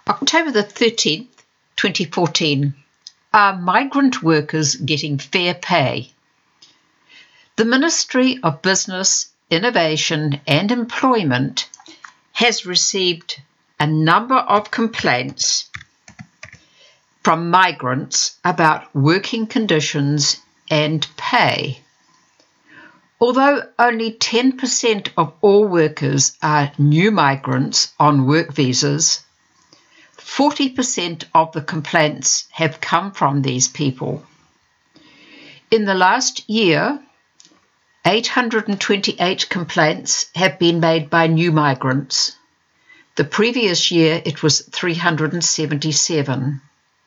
October the 13th, 2014. Are migrant workers getting fair pay? The Ministry of Business, Innovation and Employment has received a number of complaints from migrants about working conditions and pay. Although only 10% of all workers are new migrants on work visas, 40% of the complaints have come from these people. In the last year, 828 complaints have been made by new migrants. The previous year it was 377.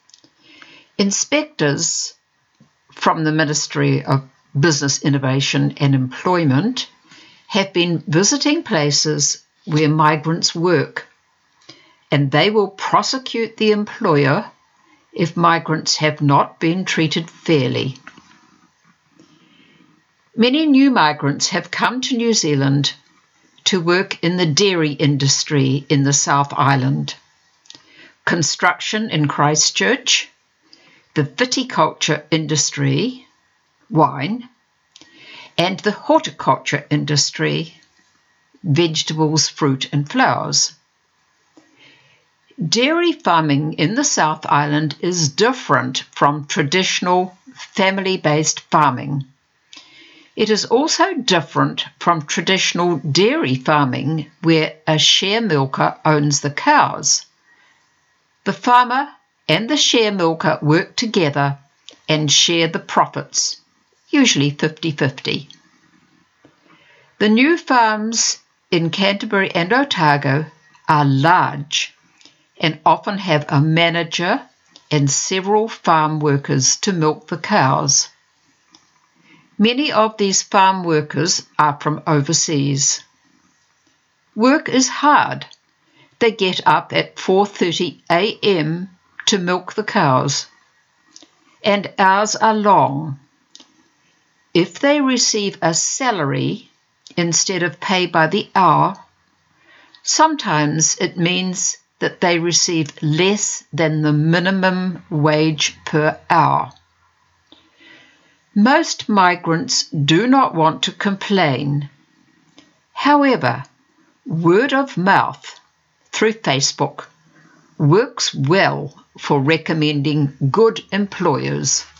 Inspectors from the Ministry of Business, Innovation and Employment have been visiting places where migrants work, and they will prosecute the employer if migrants have not been treated fairly. Many new migrants have come to New Zealand to work in the dairy industry in the South Island, construction in Christchurch, the viticulture industry, wine, and the horticulture industry, vegetables, fruit and flowers. Dairy farming in the South Island is different from traditional family-based farming. It is also different from traditional dairy farming where a share milker owns the cows. The farmer and the share milker work together and share the profits, usually 50-50. The new farms in Canterbury and Otago are large and often have a manager and several farm workers to milk the cows. Many of these farm workers are from overseas. Work is hard. They get up at 4:30 a.m. to milk the cows, and hours are long. If they receive a salary instead of pay by the hour, sometimes it means that they receive less than the minimum wage per hour. Most migrants do not want to complain. However, word of mouth through Facebook works well for recommending good employers.